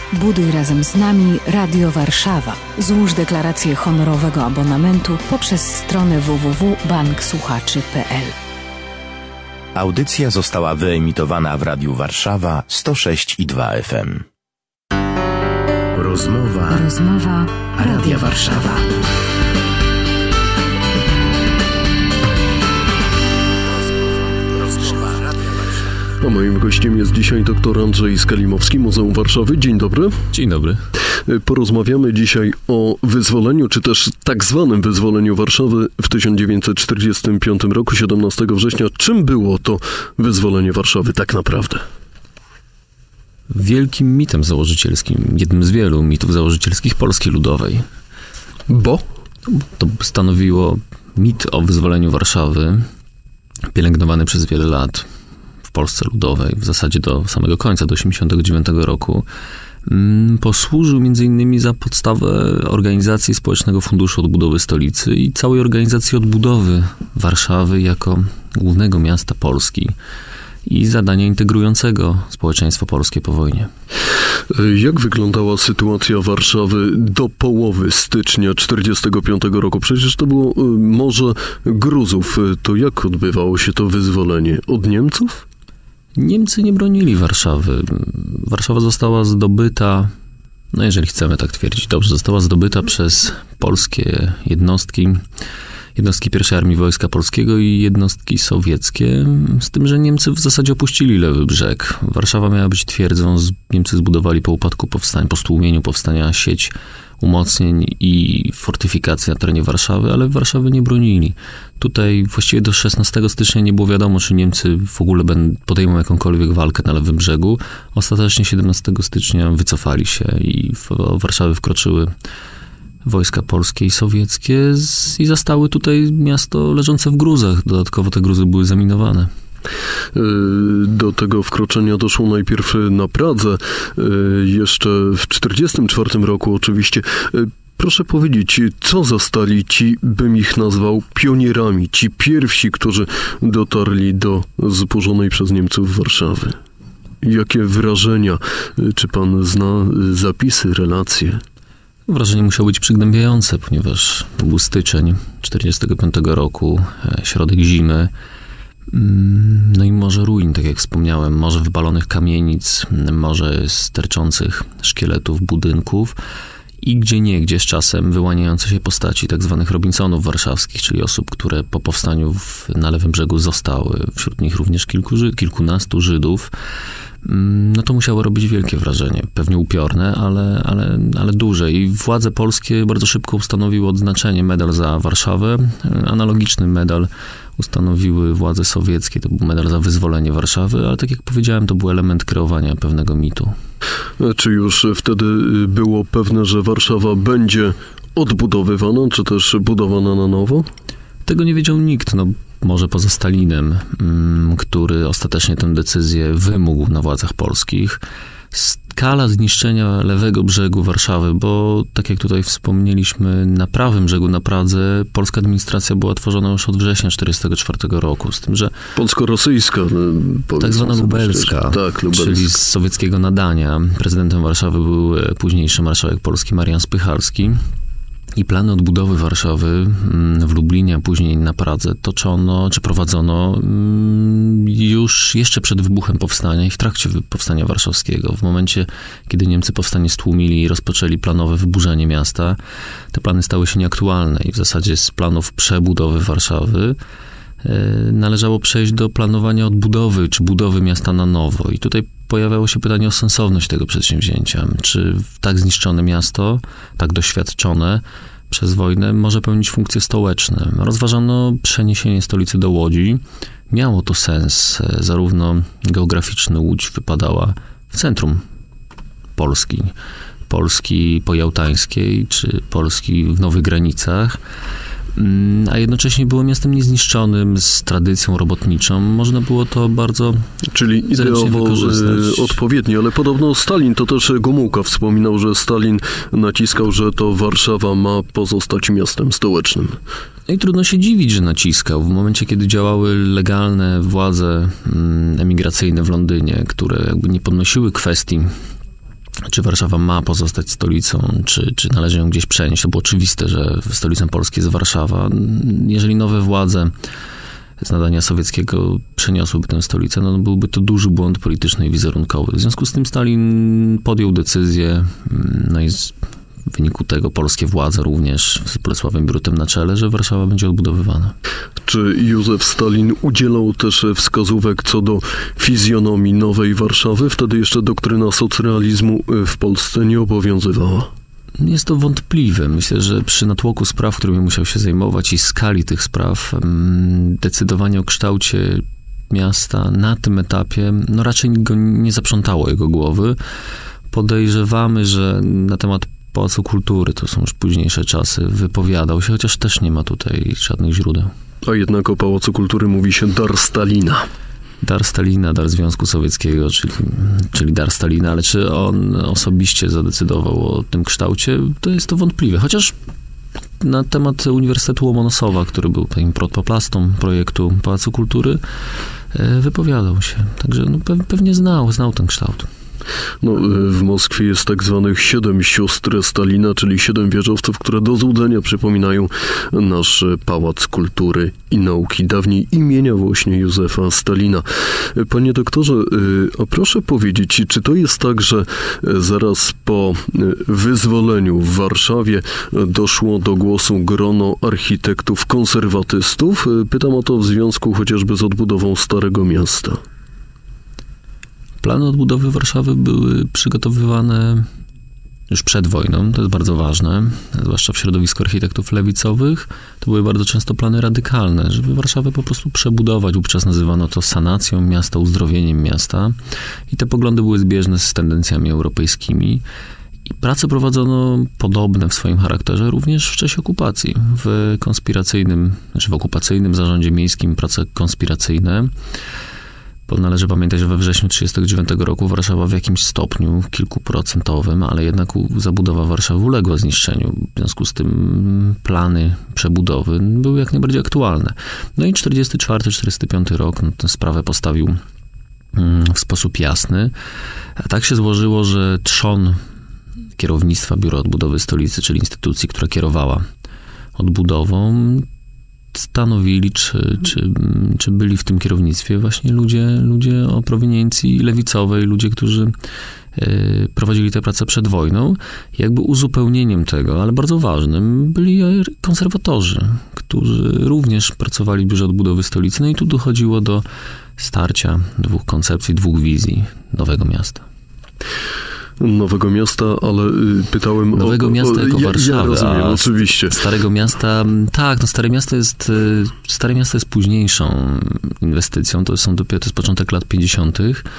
Buduj razem z nami Radio Warszawa. Złóż deklarację honorowego abonamentu poprzez stronę www.banksłuchaczy.pl. Audycja została wyemitowana w Radiu Warszawa 106,2 FM. Rozmowa Radia Warszawa. A moim gościem jest dzisiaj dr Andrzej Skalimowski, Muzeum Warszawy. Dzień dobry. Dzień dobry. Porozmawiamy dzisiaj o wyzwoleniu, czy też tak zwanym wyzwoleniu Warszawy w 1945 roku, 17 września. Czym było to wyzwolenie Warszawy tak naprawdę? Wielkim mitem założycielskim, jednym z wielu mitów założycielskich Polski Ludowej. Bo? To stanowiło mit o wyzwoleniu Warszawy, pielęgnowany przez wiele lat w Polsce Ludowej, w zasadzie do samego końca, do 1989 roku, posłużył m.in. za podstawę organizacji Społecznego Funduszu Odbudowy Stolicy i całej organizacji odbudowy Warszawy jako głównego miasta Polski i zadania integrującego społeczeństwo polskie po wojnie. Jak wyglądała sytuacja Warszawy do połowy stycznia 1945 roku? Przecież to było morze gruzów. To jak odbywało się to wyzwolenie? Od Niemców? Niemcy nie bronili Warszawy. Warszawa została zdobyta, no jeżeli chcemy tak twierdzić, dobrze, została zdobyta przez polskie jednostki I Armii Wojska Polskiego i jednostki sowieckie, z tym, że Niemcy w zasadzie opuścili lewy brzeg. Warszawa miała być twierdzą, Niemcy zbudowali po upadku powstania, po stłumieniu powstania sieć umocnień i fortyfikacji na terenie Warszawy, ale Warszawy nie bronili. Tutaj właściwie do 16 stycznia nie było wiadomo, czy Niemcy w ogóle podejmą jakąkolwiek walkę na lewym brzegu. Ostatecznie 17 stycznia wycofali się i w Warszawy wkroczyły wojska polskie i sowieckie i zastały tutaj miasto leżące w gruzach. Dodatkowo te gruzy były zaminowane. Do tego wkroczenia doszło najpierw na Pradze, jeszcze w 1944 roku oczywiście. Proszę powiedzieć, co zastali ci, bym ich nazwał, pionierami, ci pierwsi, którzy dotarli do zburzonej przez Niemców Warszawy? Jakie wrażenia? Czy pan zna zapisy, relacje? Wrażenie musiało być przygnębiające, ponieważ to był styczeń 1945 roku, środek zimy, no i morze ruin, tak jak wspomniałem, morze wypalonych kamienic, morze sterczących szkieletów, budynków i gdzieniegdzie z czasem wyłaniające się postaci tak zwanych Robinsonów warszawskich, czyli osób, które po powstaniu na lewym brzegu zostały, wśród nich również kilkunastu Żydów. No to musiało robić wielkie wrażenie, pewnie upiorne, ale duże. I władze polskie bardzo szybko ustanowiły odznaczenie, medal za Warszawę. Analogiczny medal ustanowiły władze sowieckie, to był medal za wyzwolenie Warszawy, ale tak jak powiedziałem, to był element kreowania pewnego mitu. Czy już wtedy było pewne, że Warszawa będzie odbudowywana, czy też budowana na nowo? Tego nie wiedział nikt, może poza Stalinem, który ostatecznie tę decyzję wymógł na władzach polskich. Skala zniszczenia lewego brzegu Warszawy, bo tak jak tutaj wspomnieliśmy, na prawym brzegu, na Pradze, polska administracja była tworzona już od września 1944 roku, z tym, że polsko-rosyjska, tak zwana lubelska, czyli z sowieckiego nadania. Prezydentem Warszawy był późniejszy marszałek Polski Marian Spychalski. I plany odbudowy Warszawy w Lublinie, a później na Pradze prowadzono już jeszcze przed wybuchem powstania i w trakcie powstania warszawskiego. W momencie, kiedy Niemcy powstanie stłumili i rozpoczęli planowe wyburzenie miasta, te plany stały się nieaktualne i w zasadzie z planów przebudowy Warszawy należało przejść do planowania odbudowy czy budowy miasta na nowo. I tutaj pojawiało się pytanie o sensowność tego przedsięwzięcia. Czy tak zniszczone miasto, tak doświadczone przez wojnę, może pełnić funkcje stołeczne? Rozważano przeniesienie stolicy do Łodzi. Miało to sens. Zarówno geograficzny Łódź wypadała w centrum Polski pojałtańskiej, czy Polski w Nowych Granicach, a jednocześnie było miastem niezniszczonym, z tradycją robotniczą. Można było to bardzo czyli ideowo odpowiednie, ale podobno Stalin, to też Gomułka wspominał, że Stalin naciskał, że to Warszawa ma pozostać miastem stołecznym. No i trudno się dziwić, że naciskał. W momencie, kiedy działały legalne władze emigracyjne w Londynie, które jakby nie podnosiły kwestii czy Warszawa ma pozostać stolicą, czy należy ją gdzieś przenieść. To było oczywiste, że stolicą Polski jest Warszawa. Jeżeli nowe władze z nadania sowieckiego przeniosłyby tę stolicę, no byłby to duży błąd polityczny i wizerunkowy. W związku z tym Stalin podjął decyzję, no i w wyniku tego polskie władze również z Bolesławem Bierutem na czele, że Warszawa będzie odbudowywana. Czy Józef Stalin udzielał też wskazówek co do fizjonomii nowej Warszawy? Wtedy jeszcze doktryna socrealizmu w Polsce nie obowiązywała. Jest to wątpliwe. Myślę, że przy natłoku spraw, którymi musiał się zajmować i skali tych spraw, decydowanie o kształcie miasta na tym etapie, no raczej go nie zaprzątało jego głowy. Podejrzewamy, że na temat Pałacu Kultury, to są już późniejsze czasy, wypowiadał się, chociaż też nie ma tutaj żadnych źródeł. A jednak o Pałacu Kultury mówi się dar Stalina. Dar Stalina, dar Związku Sowieckiego, czyli dar Stalina, ale czy on osobiście zadecydował o tym kształcie, to jest to wątpliwe. Chociaż na temat Uniwersytetu Łomonosowa, który był takim protoplastą projektu Pałacu Kultury, wypowiadał się. Także no, pewnie znał ten kształt. No, w Moskwie jest tak zwanych 7 sióstr Stalina, czyli 7 wieżowców, które do złudzenia przypominają nasz Pałac Kultury i Nauki, dawniej imienia właśnie Józefa Stalina. Panie doktorze, a proszę powiedzieć, czy to jest tak, że zaraz po wyzwoleniu w Warszawie doszło do głosu grono architektów konserwatystów? Pytam o to w związku chociażby z odbudową Starego Miasta. Plany odbudowy Warszawy były przygotowywane już przed wojną, to jest bardzo ważne, zwłaszcza w środowisku architektów lewicowych. To były bardzo często plany radykalne, żeby Warszawę po prostu przebudować. Wówczas nazywano to sanacją miasta, uzdrowieniem miasta i te poglądy były zbieżne z tendencjami europejskimi. I prace prowadzono podobne w swoim charakterze również w czasie okupacji. W okupacyjnym zarządzie miejskim prace konspiracyjne. Bo należy pamiętać, że we wrześniu 1939 roku Warszawa w jakimś stopniu, kilkuprocentowym, ale jednak zabudowa Warszawy uległa zniszczeniu. W związku z tym plany przebudowy były jak najbardziej aktualne. No i 1944-1945 rok tę sprawę postawił w sposób jasny. A tak się złożyło, że trzon kierownictwa Biura Odbudowy Stolicy, czyli instytucji, która kierowała odbudową, stanowili, czy byli w tym kierownictwie właśnie ludzie o proweniencji lewicowej, ludzie, którzy prowadzili tę pracę przed wojną. Jakby uzupełnieniem tego, ale bardzo ważnym, byli konserwatorzy, którzy również pracowali w Biurze Odbudowy Stolicy. No i tu dochodziło do starcia dwóch koncepcji, dwóch wizji nowego miasta. Nowego Miasta, ale pytałem Nowego Miasta jako Warszawy. Ja rozumiem, oczywiście. Starego Miasta, tak, no Stare Miasto jest późniejszą inwestycją, to jest początek lat 50.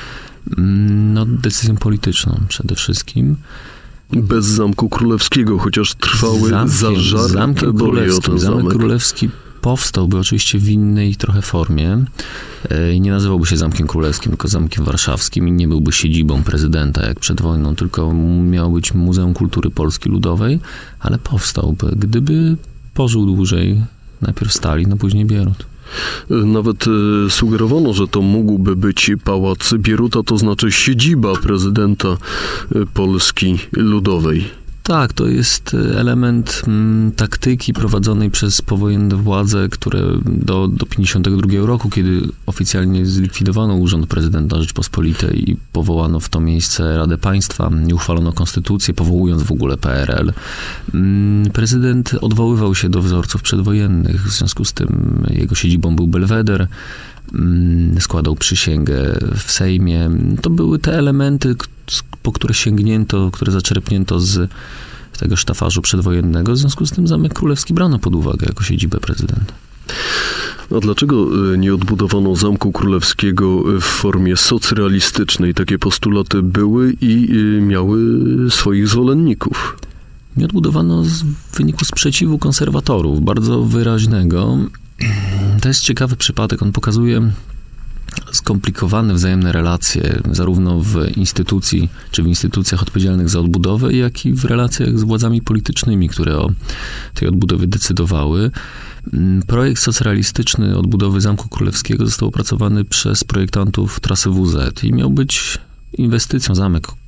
No, decyzją polityczną przede wszystkim. Bez Zamku Królewskiego, chociaż trwały zażarte Zamkiem Królewskim. Zamek Królewski powstałby oczywiście w innej trochę formie i nie nazywałby się Zamkiem Królewskim, tylko Zamkiem Warszawskim i nie byłby siedzibą prezydenta jak przed wojną, tylko miało być Muzeum Kultury Polski Ludowej, ale powstałby, gdyby pożył dłużej najpierw Stalin, a później Bierut. Nawet sugerowano, że to mógłby być Pałac Bieruta, to znaczy siedziba prezydenta Polski Ludowej. Tak, to jest element taktyki prowadzonej przez powojenne władze, które do 1952 roku, kiedy oficjalnie zlikwidowano Urząd Prezydenta Rzeczypospolitej i powołano w to miejsce Radę Państwa, nie uchwalono konstytucję, powołując w ogóle PRL. Prezydent odwoływał się do wzorców przedwojennych, w związku z tym jego siedzibą był Belweder, składał przysięgę w Sejmie. To były te elementy, po które sięgnięto, które zaczerpnięto z tego sztafażu przedwojennego. W związku z tym Zamek Królewski brano pod uwagę jako siedzibę prezydenta. A dlaczego nie odbudowano Zamku Królewskiego w formie socrealistycznej? Takie postulaty były i miały swoich zwolenników. Nie odbudowano w wyniku sprzeciwu konserwatorów, bardzo wyraźnego. To jest ciekawy przypadek. On pokazuje skomplikowane wzajemne relacje zarówno w instytucji, czy w instytucjach odpowiedzialnych za odbudowę, jak i w relacjach z władzami politycznymi, które o tej odbudowie decydowały. Projekt socrealistyczny odbudowy Zamku Królewskiego został opracowany przez projektantów trasy WZ i miał być inwestycją. Zamek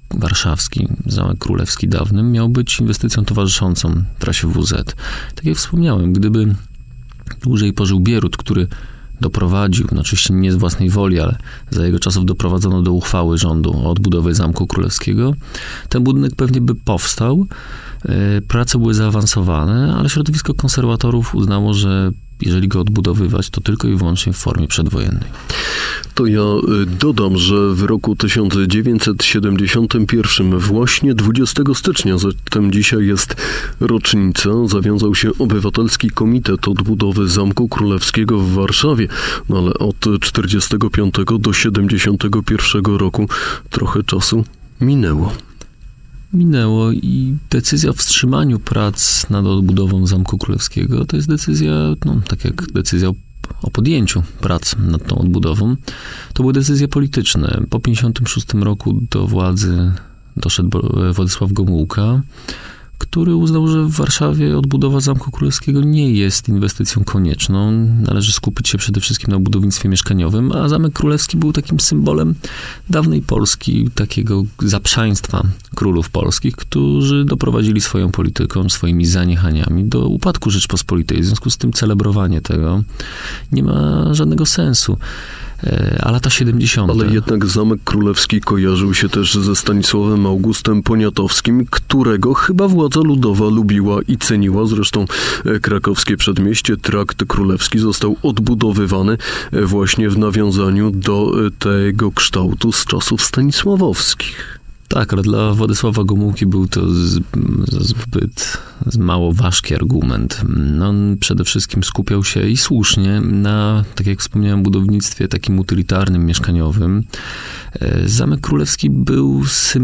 warszawski, Zamek Królewski dawny, miał być inwestycją towarzyszącą trasie WZ. Tak jak wspomniałem, gdyby dłużej pożył Bierut, który doprowadził, no oczywiście nie z własnej woli, ale za jego czasów doprowadzono do uchwały rządu o odbudowie Zamku Królewskiego, ten budynek pewnie by powstał. Prace były zaawansowane, ale środowisko konserwatorów uznało, że jeżeli go odbudowywać, to tylko i wyłącznie w formie przedwojennej. To ja dodam, że w roku 1971, właśnie 20 stycznia, zatem dzisiaj jest rocznica, zawiązał się Obywatelski Komitet Odbudowy Zamku Królewskiego w Warszawie. No ale od 45 do 71 roku trochę czasu minęło i decyzja o wstrzymaniu prac nad odbudową Zamku Królewskiego to jest decyzja, no tak jak decyzja o podjęciu prac nad tą odbudową, to były decyzje polityczne. Po 56 roku do władzy doszedł Władysław Gomułka, który uznał, że w Warszawie odbudowa Zamku Królewskiego nie jest inwestycją konieczną. Należy skupić się przede wszystkim na budownictwie mieszkaniowym, a Zamek Królewski był takim symbolem dawnej Polski, takiego zaprzaństwa królów polskich, którzy doprowadzili swoją polityką, swoimi zaniechaniami do upadku Rzeczpospolitej. W związku z tym celebrowanie tego nie ma żadnego sensu. A lata 70. Ale jednak Zamek Królewski kojarzył się też ze Stanisławem Augustem Poniatowskim, którego chyba władza ludowa lubiła i ceniła. Zresztą krakowskie przedmieście, Trakt Królewski, został odbudowywany właśnie w nawiązaniu do tego kształtu z czasów stanisławowskich. Tak, ale dla Władysława Gomułki był to zbyt mało ważki argument. On przede wszystkim skupiał się i słusznie na, tak jak wspomniałem, budownictwie takim utylitarnym, mieszkaniowym. Zamek Królewski był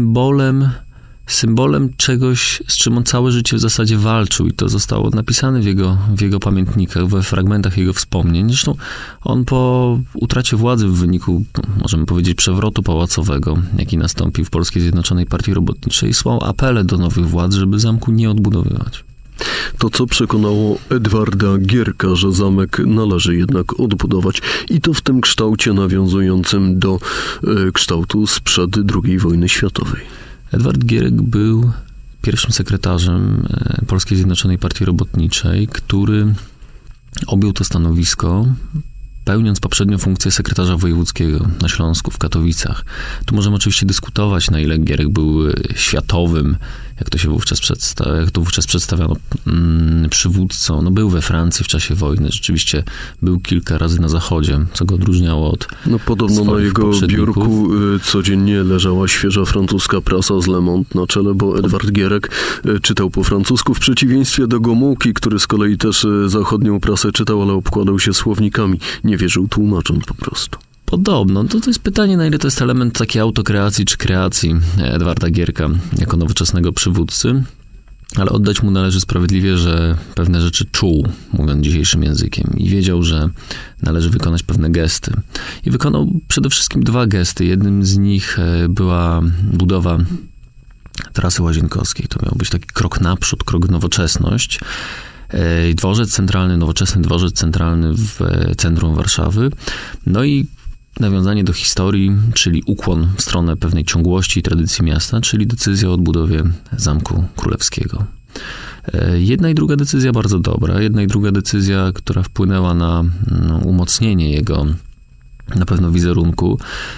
symbolem czegoś, z czym on całe życie w zasadzie walczył i to zostało napisane w jego pamiętnikach, we fragmentach jego wspomnień. Zresztą on po utracie władzy w wyniku, możemy powiedzieć, przewrotu pałacowego, jaki nastąpił w Polskiej Zjednoczonej Partii Robotniczej, słał apele do nowych władz, żeby zamku nie odbudowywać. To, co przekonało Edwarda Gierka, że zamek należy jednak odbudować i to w tym kształcie nawiązującym do kształtu sprzed II wojny światowej. Edward Gierek był pierwszym sekretarzem Polskiej Zjednoczonej Partii Robotniczej, który objął to stanowisko, pełniąc poprzednio funkcję sekretarza wojewódzkiego na Śląsku, w Katowicach. Tu możemy oczywiście dyskutować, na ile Gierek był światowym, jak to wówczas przedstawiano, przywódcą. No, był we Francji w czasie wojny, rzeczywiście był kilka razy na Zachodzie, co go odróżniało od podobno na jego biurku codziennie leżała świeża francuska prasa z Le Monde na czele, bo Edward Gierek czytał po francusku, w przeciwieństwie do Gomułki, który z kolei też zachodnią prasę czytał, ale obkładał się słownikami. Nie wierzył tłumaczom po prostu. Podobno. To jest pytanie, na ile to jest element takiej autokreacji czy kreacji Edwarda Gierka jako nowoczesnego przywódcy, ale oddać mu należy sprawiedliwie, że pewne rzeczy czuł, mówiąc dzisiejszym językiem, i wiedział, że należy wykonać pewne gesty. I wykonał przede wszystkim dwa gesty. Jednym z nich była budowa trasy łazienkowskiej. To miał być taki krok naprzód, krok w nowoczesność. Dworzec centralny, nowoczesny dworzec centralny w centrum Warszawy. No i nawiązanie do historii, czyli ukłon w stronę pewnej ciągłości i tradycji miasta, czyli decyzja o odbudowie Zamku Królewskiego. Jedna i druga decyzja bardzo dobra. Jedna i druga decyzja, która wpłynęła na umocnienie jego na pewno wizerunku,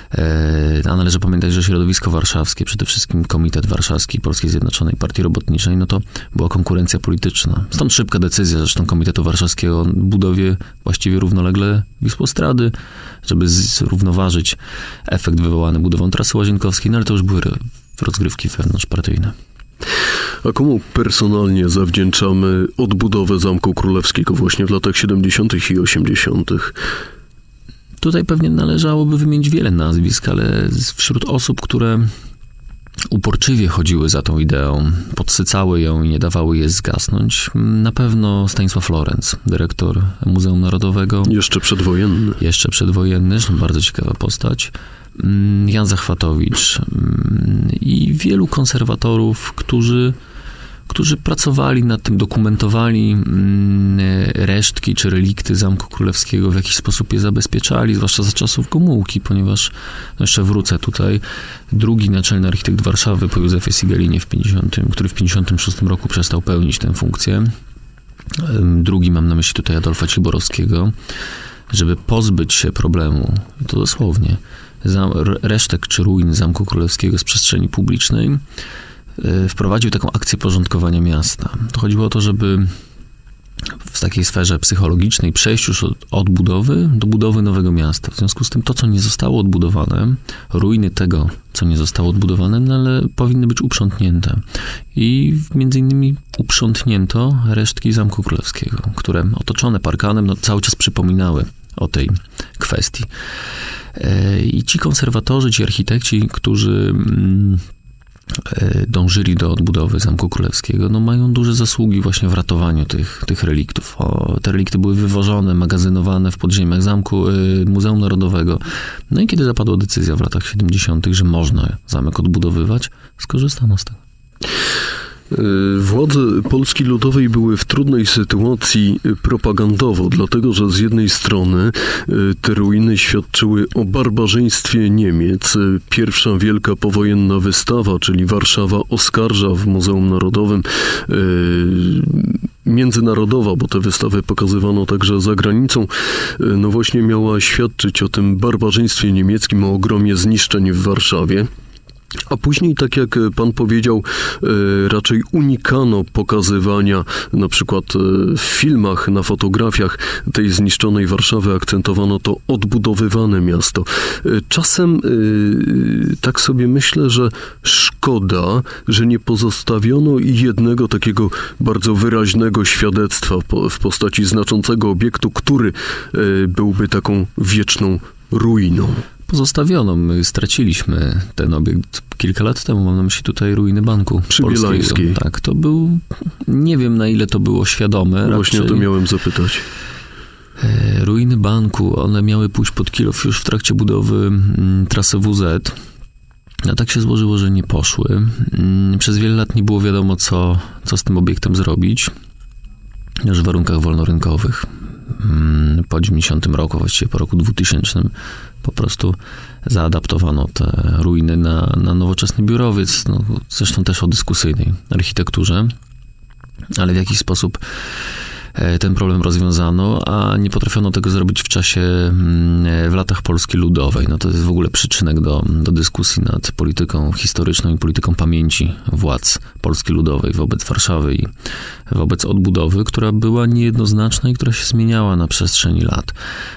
a należy pamiętać, że środowisko warszawskie, przede wszystkim Komitet Warszawski Polskiej Zjednoczonej Partii Robotniczej, no to była konkurencja polityczna. Stąd szybka decyzja zresztą Komitetu Warszawskiego o budowie właściwie równolegle Wisłostrady, żeby zrównoważyć efekt wywołany budową trasy łazienkowskiej, no ale to już były rozgrywki wewnątrzpartyjne. A komu personalnie zawdzięczamy odbudowę Zamku Królewskiego właśnie w latach 70. i 80.? Tutaj pewnie należałoby wymienić wiele nazwisk, ale wśród osób, które uporczywie chodziły za tą ideą, podsycały ją i nie dawały jej zgasnąć, na pewno Stanisław Lorenz, dyrektor Muzeum Narodowego. Jeszcze przedwojenny, bardzo ciekawa postać. Jan Zachwatowicz i wielu konserwatorów, którzy którzy pracowali nad tym, dokumentowali resztki czy relikty Zamku Królewskiego, w jakiś sposób je zabezpieczali, zwłaszcza za czasów Gomułki, ponieważ, jeszcze wrócę tutaj, drugi naczelny architekt Warszawy po Józefie Sigelinie, który w 1956 roku przestał pełnić tę funkcję. Drugi, mam na myśli tutaj Adolfa Ciborowskiego, żeby pozbyć się problemu, to dosłownie, resztek czy ruin Zamku Królewskiego z przestrzeni publicznej, wprowadził taką akcję porządkowania miasta. To chodziło o to, żeby w takiej sferze psychologicznej przejść już od odbudowy do budowy nowego miasta. W związku z tym to, co nie zostało odbudowane, ruiny tego, co nie zostało odbudowane, ale powinny być uprzątnięte. I między innymi uprzątnięto resztki Zamku Królewskiego, które otoczone parkanem cały czas przypominały o tej kwestii. I ci konserwatorzy, ci architekci, którzy dążyli do odbudowy Zamku Królewskiego, mają duże zasługi właśnie w ratowaniu tych reliktów. Te relikty były wywożone, magazynowane w podziemiach Muzeum Narodowego. No i kiedy zapadła decyzja w latach 70., że można zamek odbudowywać, skorzystano z tego. Władze Polski Ludowej były w trudnej sytuacji propagandowo, dlatego że z jednej strony te ruiny świadczyły o barbarzyństwie Niemiec. Pierwsza wielka powojenna wystawa, czyli Warszawa oskarża w Muzeum Narodowym, międzynarodowa, bo te wystawy pokazywano także za granicą, właśnie miała świadczyć o tym barbarzyństwie niemieckim, o ogromie zniszczeń w Warszawie. A później, tak jak pan powiedział, raczej unikano pokazywania, na przykład w filmach, na fotografiach tej zniszczonej Warszawy, akcentowano to odbudowywane miasto. Czasem tak sobie myślę, że szkoda, że nie pozostawiono jednego takiego bardzo wyraźnego świadectwa w postaci znaczącego obiektu, który byłby taką wieczną ruiną. Pozostawiono. My straciliśmy ten obiekt kilka lat temu. Mam na myśli tutaj ruiny Banku Polskiego. Tak, to był... Nie wiem, na ile to było świadome. Właśnie o to miałem zapytać. Ruiny banku, one miały pójść pod Kilof już w trakcie budowy trasy WZ. A tak się złożyło, że nie poszły. Przez wiele lat nie było wiadomo, co z tym obiektem zrobić. Już w warunkach wolnorynkowych. Po 90 roku, właściwie po roku 2000, po prostu zaadaptowano te ruiny na nowoczesny biurowiec, zresztą też o dyskusyjnej architekturze, ale w jakiś sposób ten problem rozwiązano, a nie potrafiono tego zrobić w latach Polski Ludowej. To jest w ogóle przyczynek do dyskusji nad polityką historyczną i polityką pamięci władz Polski Ludowej wobec Warszawy i wobec odbudowy, która była niejednoznaczna i która się zmieniała na przestrzeni lat.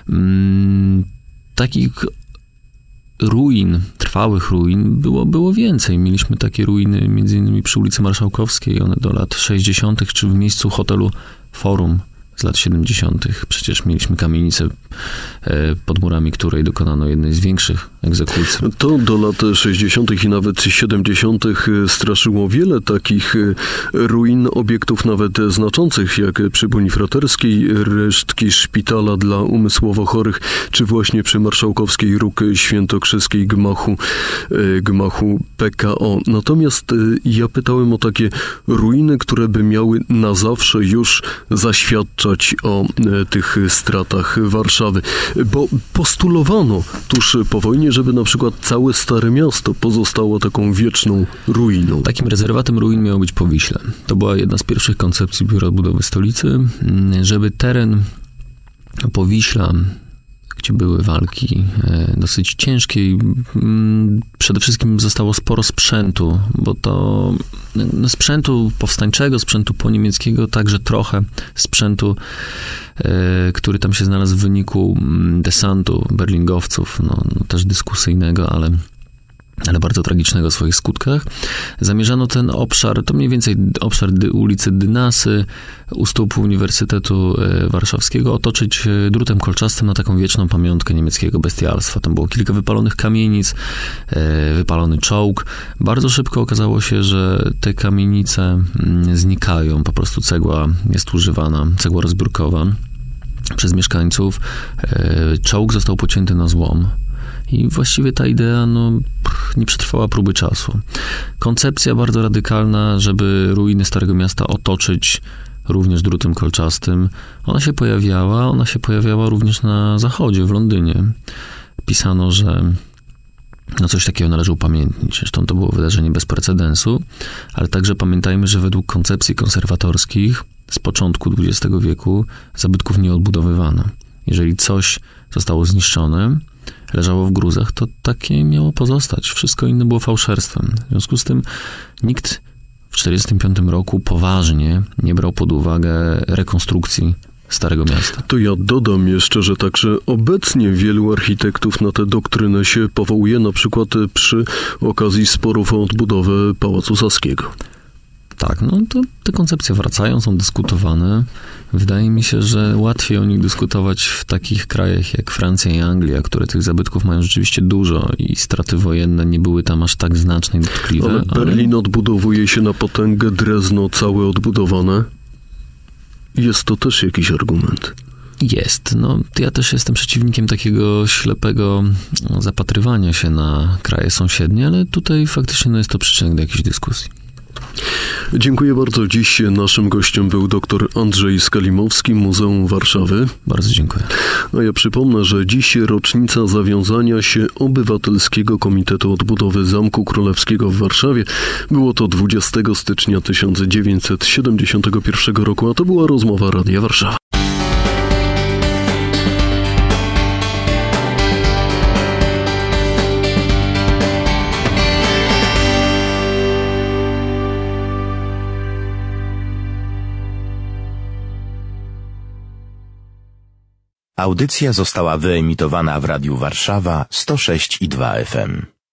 Takich ruin, trwałych ruin było więcej. Mieliśmy takie ruiny między innymi przy ulicy Marszałkowskiej, one do lat 60., czy w miejscu hotelu Forum z lat 70. Przecież mieliśmy kamienicę, pod murami której dokonano jednej z większych egzekucji. To do lat 60. i nawet 70. straszyło wiele takich ruin, obiektów nawet znaczących, jak przy Bonifraterskiej, resztki szpitala dla umysłowo chorych, czy właśnie przy Marszałkowskiej róg świętokrzyskiej gmachu PKO. Natomiast ja pytałem o takie ruiny, które by miały na zawsze już zaświadczać o tych stratach Warszawy, bo postulowano tuż po wojnie, żeby na przykład całe Stare Miasto pozostało taką wieczną ruiną. Takim rezerwatem ruin miało być Powiśle. To była jedna z pierwszych koncepcji Biura Odbudowy Stolicy, żeby teren Powiśla, gdzie były walki dosyć ciężkie i przede wszystkim zostało sporo sprzętu, bo to sprzętu powstańczego, sprzętu poniemieckiego, także trochę sprzętu, który tam się znalazł w wyniku desantu berlingowców, też dyskusyjnego, ale bardzo tragicznego w swoich skutkach. Zamierzano ten obszar, to mniej więcej obszar ulicy Dynasy u stóp Uniwersytetu Warszawskiego, otoczyć drutem kolczastym na taką wieczną pamiątkę niemieckiego bestialstwa. Tam było kilka wypalonych kamienic, wypalony czołg. Bardzo szybko okazało się, że te kamienice znikają, po prostu cegła jest używana, cegła rozbiórkowa przez mieszkańców. Czołg został pocięty na złom. I właściwie ta idea nie przetrwała próby czasu. Koncepcja bardzo radykalna, żeby ruiny Starego Miasta otoczyć również drutem kolczastym, ona się pojawiała również na zachodzie, w Londynie. Pisano, że coś takiego należy upamiętnić. Zresztą to było wydarzenie bez precedensu, ale także pamiętajmy, że według koncepcji konserwatorskich z początku XX wieku zabytków nie odbudowywano. Jeżeli coś zostało zniszczone, leżało w gruzach, to takie miało pozostać. Wszystko inne było fałszerstwem. W związku z tym nikt w 1945 roku poważnie nie brał pod uwagę rekonstrukcji Starego Miasta. To ja dodam jeszcze, że także obecnie wielu architektów na tę doktrynę się powołuje, na przykład przy okazji sporów o odbudowę Pałacu Saskiego. Tak, to te koncepcje wracają, są dyskutowane. Wydaje mi się, że łatwiej o nich dyskutować w takich krajach jak Francja i Anglia, które tych zabytków mają rzeczywiście dużo i straty wojenne nie były tam aż tak znaczne i dotkliwe. Ale Berlin odbudowuje się na potęgę, Drezno całe odbudowane. Jest to też jakiś argument. Jest. Ja też jestem przeciwnikiem takiego ślepego zapatrywania się na kraje sąsiednie, ale tutaj faktycznie jest to przyczynek do jakiejś dyskusji. Dziękuję bardzo. Dziś naszym gościem był dr Andrzej Skalimowski, Muzeum Warszawy. Bardzo dziękuję. A ja przypomnę, że dziś rocznica zawiązania się Obywatelskiego Komitetu Odbudowy Zamku Królewskiego w Warszawie. Było to 20 stycznia 1971 roku, a to była rozmowa Radia Warszawa. Audycja została wyemitowana w Radiu Warszawa 106,2 FM.